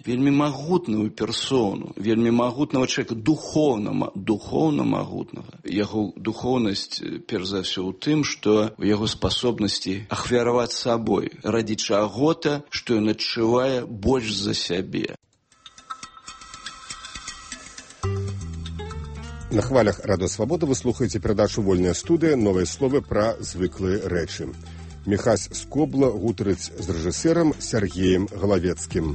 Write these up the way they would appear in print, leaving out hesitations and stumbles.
вельмі магутную персону, вельмі магутнага чалавека, духоўна магутнага. Яго духоўнасць, перш за ўсё, у тым, што у яго спасобнасці ахвяраваць сабой ради чаго-то, што ён адчувае больш за сябе. На хвалях Радио Свобода вы слухаете передачу «Вольная студия. Новые словы про звыклые речи». Михась Скобла гутарыць з рэжысэрам Сергеем Головецким.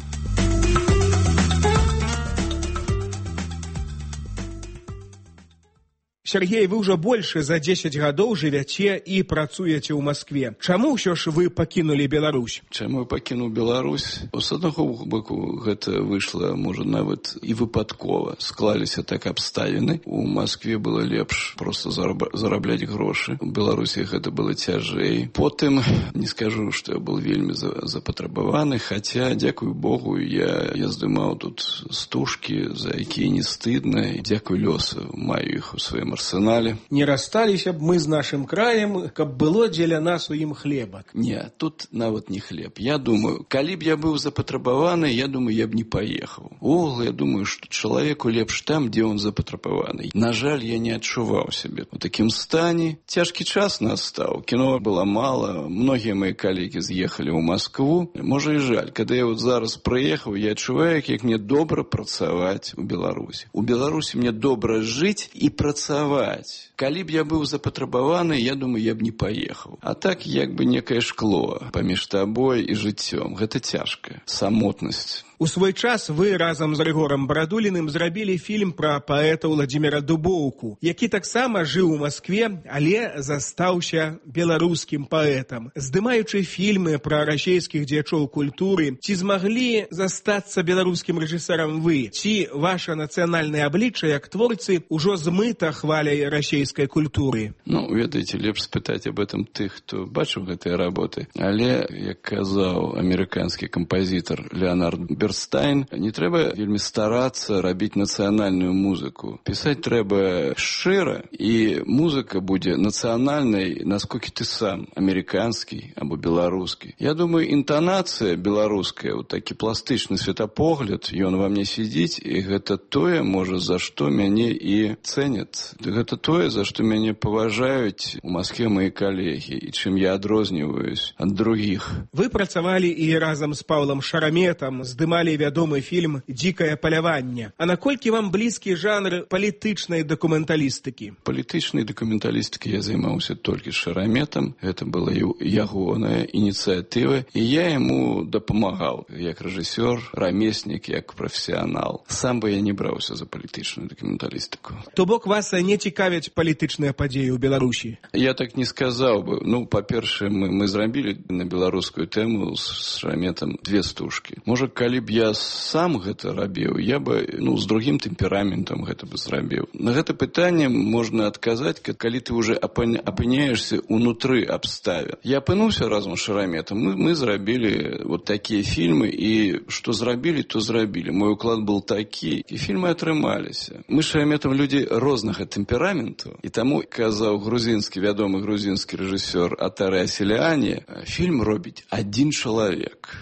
Сергей, вы ўжо больш за 10 гадоў жывяце і працуеце ў Маскве. Чаму ўсё ж вы пакінулі Беларусь? Чаму я пакінуў Беларусь? З аднаго боку, гэта выйшла, можа, нават і выпадкова. Склаліся так абставіны. У Маскве было лепш проста зарабляць грошы. У Беларусі гэта было цяжэй. Потым, не скажу, што я был вельмі запатрабаваны, хаця, дзякуй Богу, я здымаў тут стужкі, за якія не стыдна. Дзякуй лёсу, маю іх у сваім арсенале. Не рассталіся б мы з нашым краем, каб было дзеля нас у ім хлебак. Не, тут нават не хлеб. Я думаю, калі б я быў запатрабаваны, я думаю, я б не паехаў. Я думаю, што чалавеку лепш там, дзе он запатрабаваны. На жаль, я не адчуваў сябе у такім стане. Цяжкі час настаў. Кіно было мала. Многія мои калегі з'ехалі ў Маскву. Можа і жаль. Калі я зараз прыехаў, я адчуваю, як мне добра працаваць у Беларусі. У Беларусі мне добра жыць і працаваць. Калі б я быў запатрабаваны, я думаю, я б не паехаў. А так, як бы некае шкло паміж табой і жыццём. Гэта цяжка. Самотнасць. У свой час вы разам з Рыгорам Барадуліным зрабілі фільм пра паэта Владзіміра Дубоўку, які таксама жыў у Маскве, але застаўся беларускім паэтам. Здымаючы фільмы пра расейскіх дзеячоў культуры, ці змаглі застацца беларускім рэжысэрам вы? Ці ваша нацыянальнае аблічча, як творцы, ужо змыта хваляй расейскай культуры? Ведаеце, лепш спытаць об этом тых, хто бачыў гэтыя работы. Але, як казаў амерыканскі кампазітар Леонард Берстайн, не трэба вельмі старацца рабіць нацыянальную музыку. Пісаць трэба шчыра, і музыка будзе нацыянальнай, насколькі ты сам, амерыканскі або беларускі. Я думаю, інтанацыя беларуская, такі пластычны светапогляд, ён ва мне сидзіць, і гэта тое, можа, за што мяне і цэняць. Гэта тое, за што мяне паважаюць у Маскве мои калегі, і чым я адрозніваюсь ад другіх. Вы працавалі і разам з Паўлам Шараметам, здымалі вядомы фільм «Дзікае паляванне». А наколькі вам блізкі жанр палітычнай дакументалістыкі? Палітычнай дакументалістыкай я займаўся толькі з Шараметам. Гэта была ягоная ініцыятыва, і я яму дапамагаў як рэжысёр, рамеснік, як прафесіянал. Сам бы я не браўся за палітычную дакументалістыку. То бок вас не цікавяць палітычныя падзеі ў Беларусі? Я так не сказаў бы. Па-першае, мы зрабілі на беларускую тэму з Шараметам 2 стужкі. Можа, калі б я сам гэта рабіў, я бы, з другім тэмпераментам гэта бы зрабіў. На гэта пытанне можна адказаць, калі ты уже апыняешься унутры абставін. Я апынуўся разам з Шараметам. Мы зрабілі такія фільмы, і што зрабілі, то зрабілі. Мой уклад был такі, і фільмы атрымаліся. Мы з Шараметам людзі рознага тэмпераменту, і таму, казаў вядомы грузінскі рэжысёр Атаре Асіліані, фільм робіць адзін чалавек.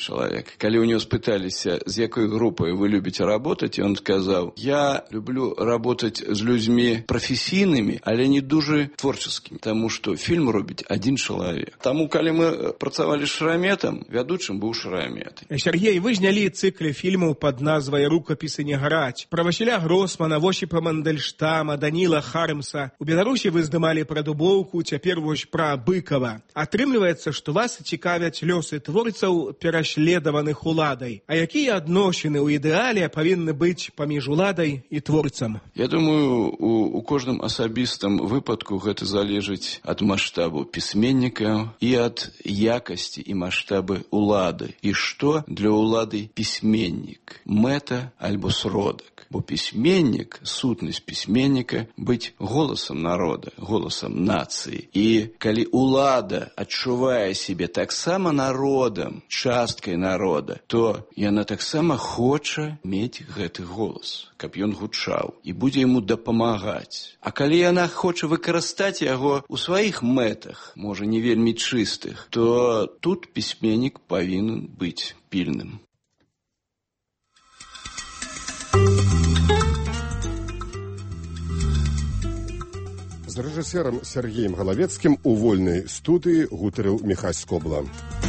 Калі у него спыталіся, з якой группой вы любите работать, и он сказал: я люблю работать с людьми професійнымі, але не дуже творческими, потому что фильм робіць один человек. Тому, калі мы працавалі з Шараметам, вядучым быў Шарамет. Сергей, вы знялі цыкле фільмаў пад назвай «Рукапісы не гараць». Пра Васіля Гросмана, Восіпа Мандельштама, Даніла Хармса. У Беларусі вы здымалі пра Дубоўку, цяпер вось пра Быкова. Атрымліваецца, што вас цікавяць лёсы творцаў, пераследаваных уладай. А якія адносіны ў ідэале павінны быць паміж уладай і творцам? Я думаю, у кожным асабістым выпадку гэта залежыць ад маштабу пісьменніка і ад якасці і маштабы улады. І што для улады пісьменнік? Мэта альбо сродак. Бо пісьменнік, сутнасць пісьменніка быць голасам народа, голасам нацыі. І калі улада адчувае сябе таксама народам, часткай народа, то яна таксама хоча мець гэты голас, каб ён гучаў, і будзе яму дапамагаць. А калі яна хоча выкарыстаць яго ў сваіх мэтах, можа не вельмі чыстых, то тут пісьменнік павінен быць пільным. З рэжысэрам Сяргеем Галавецкім у вольнай студыі гутарыў Міхась Скобла.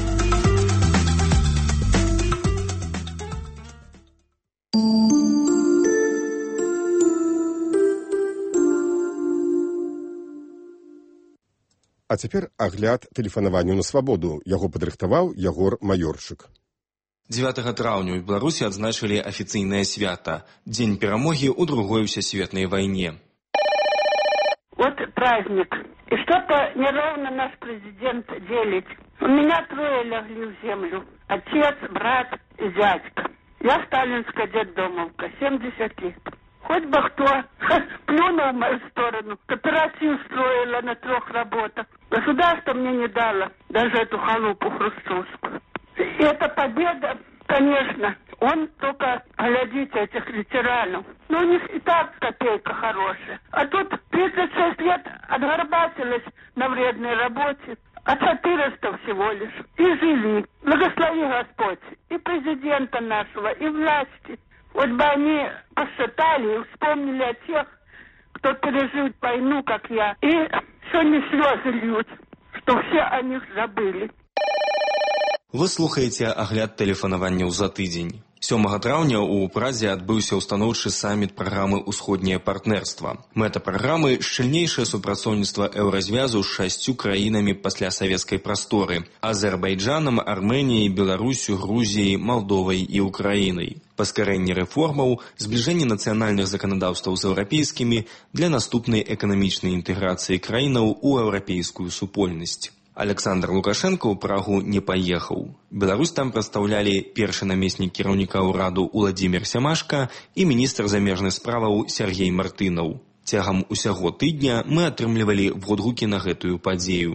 А цяпер агляд тэлефанаванню на свабоду. Яго падрыхтаваў Ягор Маёрчык. 9 траўня ў Беларусі адзначылі афіцыйнае свята – Дзень перамогі ў Другой сусветнай вайне. Вот праздник. И что-то неровно наш президент делит. У меня 3 легли в землю. Отец, брат и дядька. Я сталинская детдомовка, 70 лет. Хоть бы кто плюнул в мою сторону. Кооперацию строила на 3 работах. Государство мне не дало даже эту халупу хрущевскую. И эта победа, конечно, он только, глядите, этих ветеранов. Ну, у них и так копейка хорошая. А тут 36 лет отгорбатилась на вредной работе. А 400 всего лишь. И жили. Благослови Господь. И президента нашего, и власти. Вот бы они посчитали и вспомнили о тех, кто пережил войну, как я. И сегодня слезы льют, что все о них забыли. Вы слухаеце агляд тэлефанаванняў за тыдзень. 7 траўня ў Прадзе адбыўся ўстаноўчы саміт праграмы «Усходняе партнерства». Мэта праграмы – шчыльнейшае супрацоўніцтва еўразвязу з 6 краінамі пасля савецкай прасторы – Азербайджанам, Арменіяй, Беларусю, Грузіяй, Малдовай і Украінай. Паскарэнне рэформаў, збліжэнне нацыянальных заканадаўстваў з еўрапейскімі для наступнай эканамічнай інтэграцыі краінаў у еўрапейскую супольнасць. Александр Лукашенко ў Прагу не паехаў. Беларусь там прадстаўлялі першы намеснік кіраўніка ўраду Уладзімір Сямашка і міністр замежных справаў Сяргей Мартынаў. Цягам усяго тыдня мы атрымлівалі водгукі на гэтую падзею.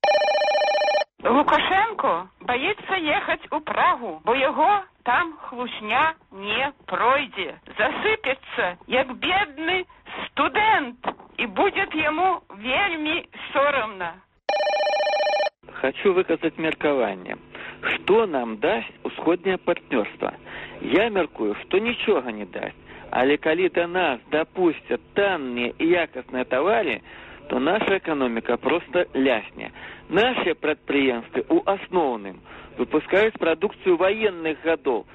Лукашенко боится ехать у Прагу, бо его там хлусня не пройдзе. Засыпется, як бедный студент, и будет ему вельми соромно. Хочу выказать меркаванне. Что нам даст усходняе партнерство? Я меркую, что ничего не даст. Але калі до нас допустят танные и якостные товары, то наша экономика просто лясне. Наши предприемства у основным выпускают продукцию военных годов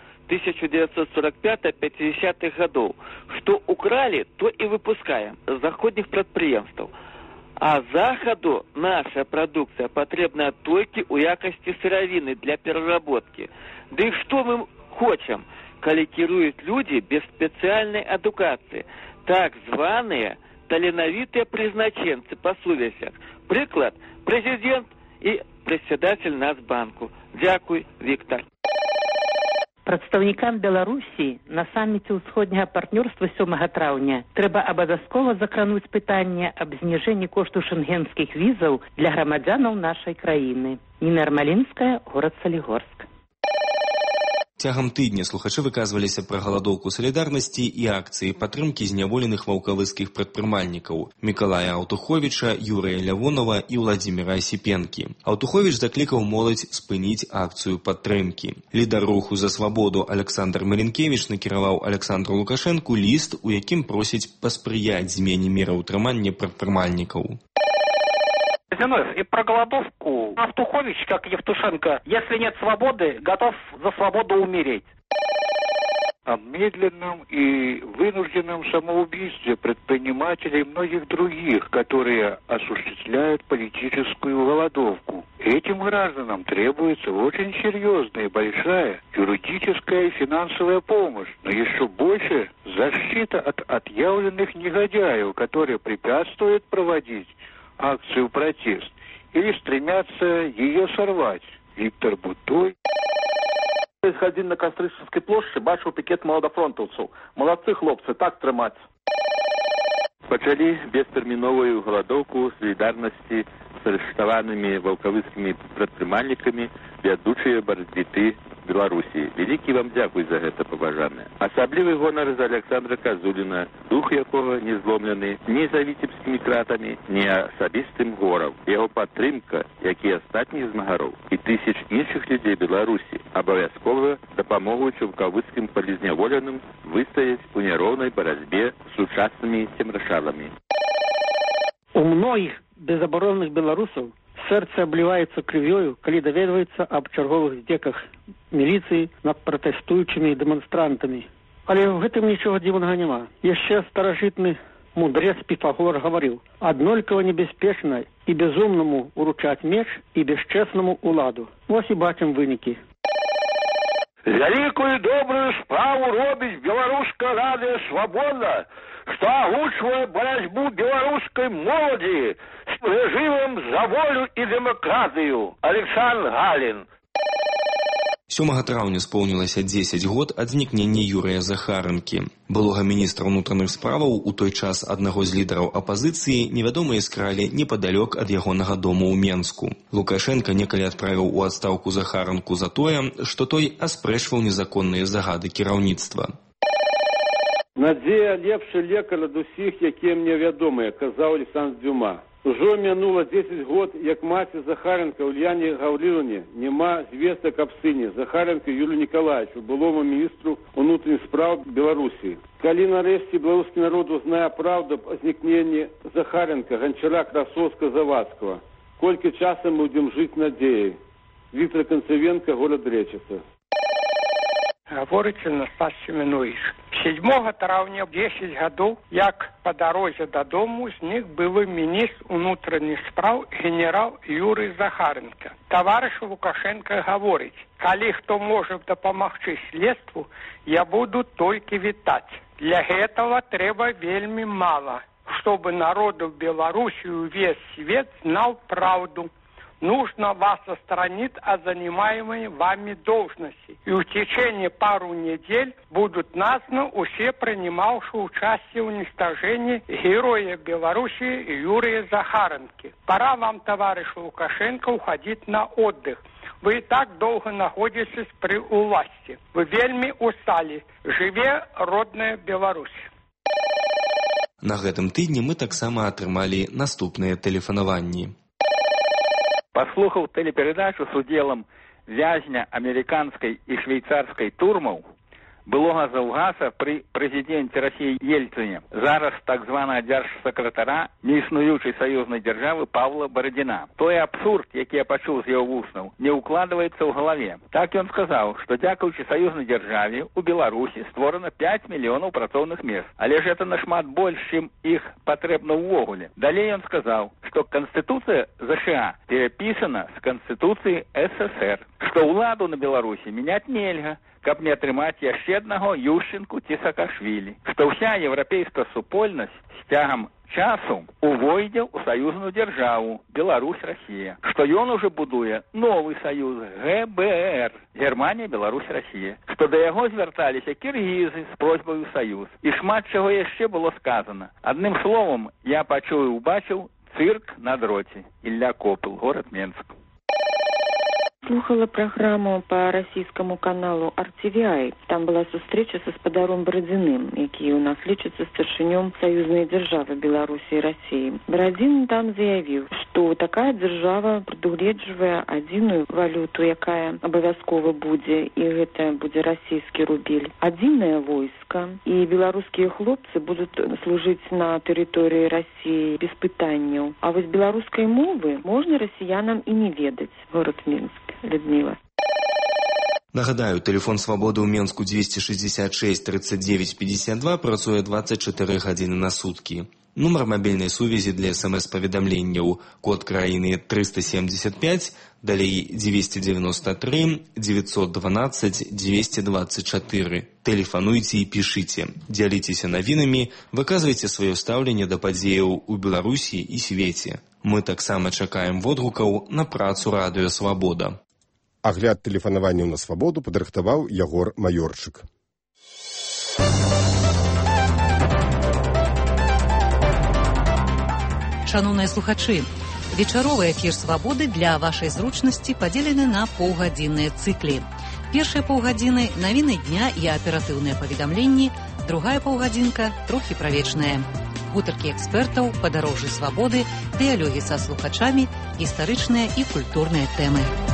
1945-50-х годов. Что украли, то и выпускаем с заходних предприемств. А Заходу наша продукция потребна только у якости сыровины для переработки. Да и что мы хотим, коли кируют люди без специальной эдукации, так званые таленовитые призначенцы по совестях. Приклад – президент и председатель Нацбанку. Дякуй, Виктор. Прадстаўнікам Беларусі на саміце ўсходняга партнёрства 7 траўня трэба абавязкова закрануць пытанне аб зніжэнні кошту шэнгенскіх візаў для грамадзянаў нашай краіны. Ніна Армалінская, горад Салігорск. Цягам тыдня слухачы выказваліся пра галадоўку салідарнасці і акцыі падтрымкі зняволеных ваўкавыскіх прадпрымальнікаў Мікалая Аўтуховіча, Юрыя Лявонова і Владзіміра Асіпенкі. Аўтуховіч заклікаў моладзь спыніць акцыю падтрымкі. Лідар руху за свабоду Александр Марінкевіч накіраваў Александру Лукашэнку ліст, у якім просіць паспрыяць змене мераў утрымання прадпрымальнікаў. И про голодовку Аўтухович, как Евтушенко, если нет свободы, готов за свободу умереть. О медленном и вынужденном самоубийстве предпринимателей и многих других, которые осуществляют политическую голодовку. Этим гражданам требуется очень серьезная и большая юридическая и финансовая помощь, но еще больше защита от отъявленных негодяев, которые препятствуют проводить акцию «Протест» или стремятся ее сорвать. Виктор Бутой. Сходил на Кастрычевской площади, бачил пикет молодофронтовцев. Молодцы, хлопцы, так трымать. Пачалі бестэрміновую галадоўку салідарнасці з арыштаванымі ваўкавыскімі прадпрымальнікамі вядучыя бандыты Беларусі. Вялікі вам дзякуй за гэта, паважаныя. Асаблівы гонар за Александра Казуліна, дух якога не зломлены ні за віцебскімі кратамі, ні асабістым горам. Яго падтрымка, як і астатніх змагароў і тысяч іншых людзей Беларусі, абавязкова дапамогуць ваўкавыскім палізняволеным выстаяць у няроўнай барацьбе з сучаснымі цемрашаламі. У У многіх безабаронных беларусаў сэрца абліваецца крывёю, калі даведваецца аб чарговых здзеках міліцыі над пратэстуючымі дэманстрантамі. Але ў гэтым нічога дзіўнага няма. Яшчэ старажытны мудрец Піфагор гаварыў: аднолькава небяспечна і безумнаму уручаць меч, і бесчэснаму уладу. Вось і бачым вынікі. Вялікую добрую справу робіць беларуская радыё «Свабода», што агучвае барацьбу беларускай моладзі з рэжымам за волю і дэмакратыю. Александр Галін. 7 траўня споўнілася 10 год ад знікнення Юрыя Захарынкі. Былога міністра ўнутраных справаў, у той час аднаго з лідараў апазіцыі, невядомыя скралі непадалёк ад ягонага дому ў Менску. Лукашенка некалі адправіў у адстаўку Захарынку за тое, што той аспрэчваў незаконныя загады кіраўніцтва. Надзея лепшы лекар ад усіх, якія мне вядомыя, казаў Александр Дюма. Ужо мінула 10 год, як маці Захаренка Ульяне Гаўрилаўне няма звестак аб сыне Захаренка Юрию Николаевичу, былому міністру ўнутраных спраў Беларусі. Калі нарэшце беларускі народ узнае праўду аб знікненні Захаренка, Гончара, Красовска, Завадского, колькі часу мы будем жыць надзеяй? Віктор Концевенко, город Речица. Гаворыць Настас Семенович. 7 траўня 10 гадоў, як па дарозе дадому знік былы міністр унутраных спраў генерал Юрий Захаренко. Таварыш Лукашенко гаворыць: калі хто можа дапамагчы следству, я буду толькі вітаць. Для гэтага трэба вельмі мала, чтобы народу Беларусі увесь свет знал правду. Нужно вас отстранить от занимаемой вами должности. И в течение пару недель будут названы все принимавшие участие в уничтожении героя Беларуси Юрия Захаренки. Пора вам, товарищ Лукашенко, уходить на отдых. Вы и так долго находитесь при власти. Вы вельми устали. Живе родная Беларусь. На гэтым тыдні мы таксама атрымалі наступныя тэлефанаванні. Послухаў телепередачу с удзелам вязня американской и швейцарской турмаў, былога заўгаса при прэзідэнце России Ельцине, зараз так званага дзяржсакратара неіснуючай саюзнай дзяржавы Павла Барадзіна. Той абсурд, які я пачуў з яго вуснаў, не укладываецца ў галаве. Так ён сказаў, што дзякуючы саюзнай дзяржаве у Беларусі створана 5 мільёнаў працоўных мест. Але ж это нашмат больш, чым іх патрэбна ўвогуле. Далей ён сказаў, што Конституция США переписана з Конституцыі СССР, што ўладу на Беларусі мяняць нельга, каб не атрымаць яшчэ аднаго Ющенку ці Саакашвілі, што ўся еўрапейская супольнасць з цягам часу увойдзе ў саюзную дзяржаву Беларусь-Расія, што ён ужо будуе новы саюз ГБР Германія, Беларусь, Расія, што да яго звярталіся кіргізы з просьбаю саюз. І шмат чаго яшчэ было сказана. Адным словам, я пачуў і убачыў цирк на дроце. Ілля Копыл, город Менск. Слухала программу по российскому каналу RTVI. Там была встреча со спадаром Бородиным, які у нас лічыцца старшынём саюзнай дзяржавы Беларусі і Расіі. Бородин там заявіў, што такая дзяржава прадугледжвае адзіную валюту, якая абавязкова будзе, і гэта будзе расійскі рубель, адзінае войска, і беларускія хлопцы будуць служыць на тэрыторыі Расіі без пытанняў. А вось беларускай мовы можна расіянам і не ведаць. Город Минск. Людмила. Нагадаю, телефон «Свободы» ў Менску 266 39 52 працуе 24 гадзіны на суткі. Нумар мабільнай сувязі для СМС-паведамленняў код краіны 375, далей 293 912 224. Тэлефануйце і пішыце, дзяліцеся навінамі, выказвайце сваё стаўленне да падзеяў у Беларусі і свеце. Мы таксама чакаем водгукаў на працу радыё «Свабода». Агляд тэлефанаванняў на свабоду падрыхтаваў Ягор Маёрчык. Шановныя слухачы, вечаровы эфір «Свабоды» для вашай зручнасці падзелены на паўгадзінныя цыклі. Першыя паўгадзіны – навіны дня і аператыўныя паведамленні, другая паўгадзінка – трохі правечная. Гутаркі экспертаў, падарожжы свабоды, дыялогі са слухачамі, гістарычныя і культурныя тэмы.